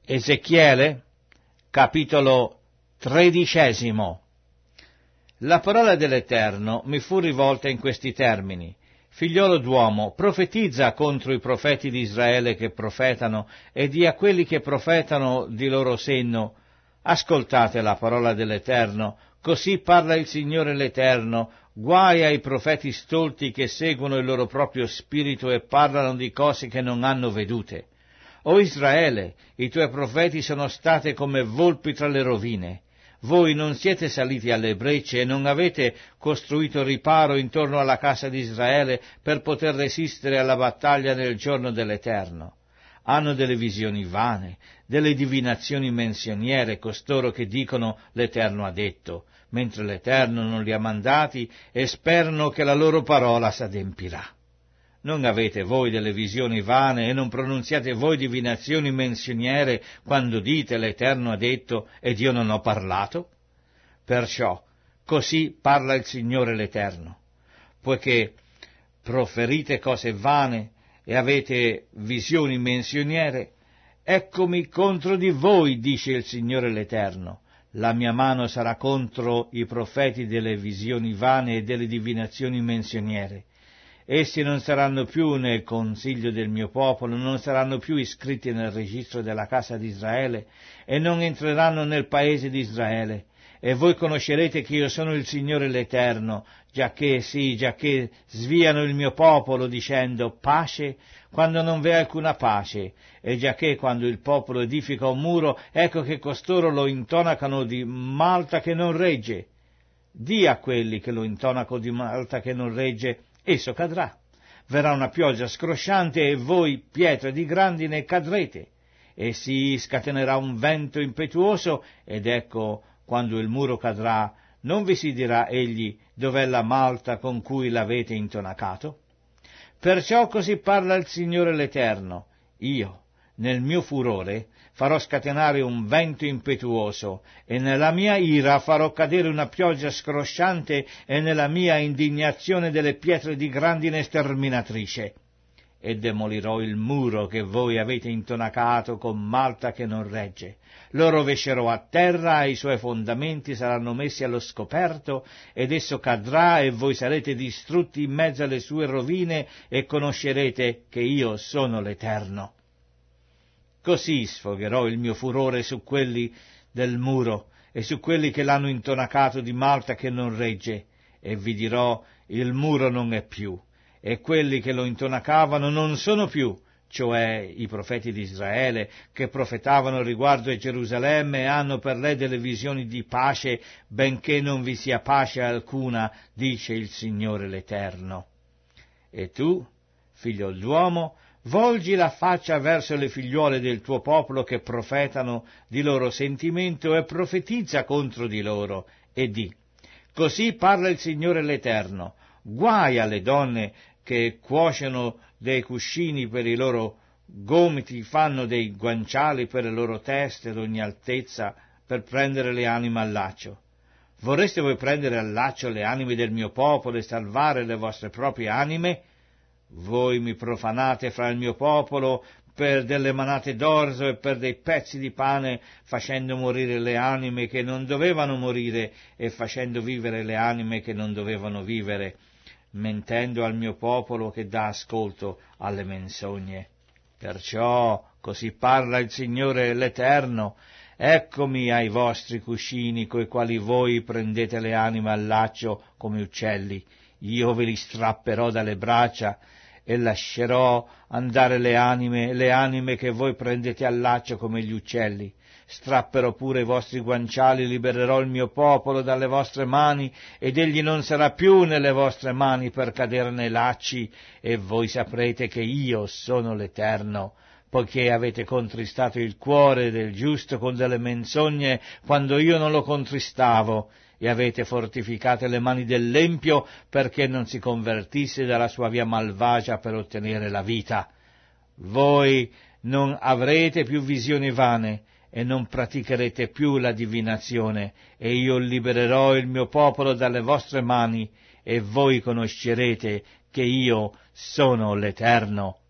Ezechiele, capitolo 13. La parola dell'Eterno mi fu rivolta in questi termini: Figliolo d'uomo, profetizza contro i profeti di Israele che profetano, e di a quelli che profetano di loro senno: ascoltate la parola dell'Eterno, così parla il Signore l'Eterno, guai ai profeti stolti che seguono il loro proprio spirito e parlano di cose che non hanno vedute. O Israele, i tuoi profeti sono state come volpi tra le rovine. Voi non siete saliti alle brecce e non avete costruito riparo intorno alla casa di Israele per poter resistere alla battaglia nel giorno dell'Eterno. Hanno delle visioni vane, delle divinazioni menzioniere costoro che dicono l'Eterno ha detto, mentre l'Eterno non li ha mandati e sperano che la loro parola s'adempirà. Non avete voi delle visioni vane e non pronunziate voi divinazioni menzioniere quando dite l'Eterno ha detto ed io non ho parlato? Perciò così parla il Signore l'Eterno, poiché proferite cose vane e avete visioni menzioniere, eccomi contro di voi, dice il Signore l'Eterno. La mia mano sarà contro i profeti delle visioni vane e delle divinazioni menzioniere. Essi non saranno più nel consiglio del mio popolo, non saranno più iscritti nel registro della casa di Israele e non entreranno nel paese di Israele. E voi conoscerete che io sono il Signore l'Eterno, giacché sviano il mio popolo dicendo pace, quando non v'è alcuna pace, e giacché quando il popolo edifica un muro, ecco che costoro lo intonacano di malta che non regge. Dì a quelli che lo intonacano di malta che non regge, esso cadrà. Verrà una pioggia scrosciante e voi, pietre di grandine, cadrete. E si scatenerà un vento impetuoso, ed ecco, quando il muro cadrà, non vi si dirà egli dov'è la malta con cui l'avete intonacato? Perciò così parla il Signore l'Eterno: io, nel mio furore, farò scatenare un vento impetuoso, e nella mia ira farò cadere una pioggia scrosciante, e nella mia indignazione delle pietre di grandine sterminatrice. E demolirò il muro che voi avete intonacato con malta che non regge. Lo rovescerò a terra, e i suoi fondamenti saranno messi allo scoperto, ed esso cadrà, e voi sarete distrutti in mezzo alle sue rovine, e conoscerete che io sono l'Eterno. Così sfogherò il mio furore su quelli del muro e su quelli che l'hanno intonacato di malta che non regge, e vi dirò: il muro non è più, e quelli che lo intonacavano non sono più, cioè i profeti di Israele, che profetavano riguardo a Gerusalemme e hanno per lei delle visioni di pace, benché non vi sia pace alcuna, dice il Signore l'Eterno. E tu, figlio d'uomo, volgi la faccia verso le figliuole del tuo popolo che profetano di loro sentimento e profetizza contro di loro, e di: così parla il Signore l'Eterno, guai alle donne che cuociono dei cuscini per i loro gomiti, fanno dei guanciali per le loro teste d'ogni altezza per prendere le anime al laccio. Vorreste voi prendere al laccio le anime del mio popolo e salvare le vostre proprie anime? Voi mi profanate fra il mio popolo per delle manate d'orzo e per dei pezzi di pane, facendo morire le anime che non dovevano morire e facendo vivere le anime che non dovevano vivere, mentendo al mio popolo che dà ascolto alle menzogne. Perciò così parla il Signore l'Eterno: eccomi ai vostri cuscini, coi quali voi prendete le anime al laccio come uccelli. Io ve li strapperò dalle braccia e lascerò andare le anime che voi prendete al laccio come gli uccelli. Strapperò pure i vostri guanciali, libererò il mio popolo dalle vostre mani, ed egli non sarà più nelle vostre mani per cadere nei lacci, e voi saprete che io sono l'Eterno, poiché avete contristato il cuore del giusto con delle menzogne, quando io non lo contristavo, e avete fortificate le mani dell'empio perché non si convertisse dalla sua via malvagia per ottenere la vita. Voi non avrete più visioni vane e non praticherete più la divinazione, e io libererò il mio popolo dalle vostre mani, e voi conoscerete che io sono l'Eterno.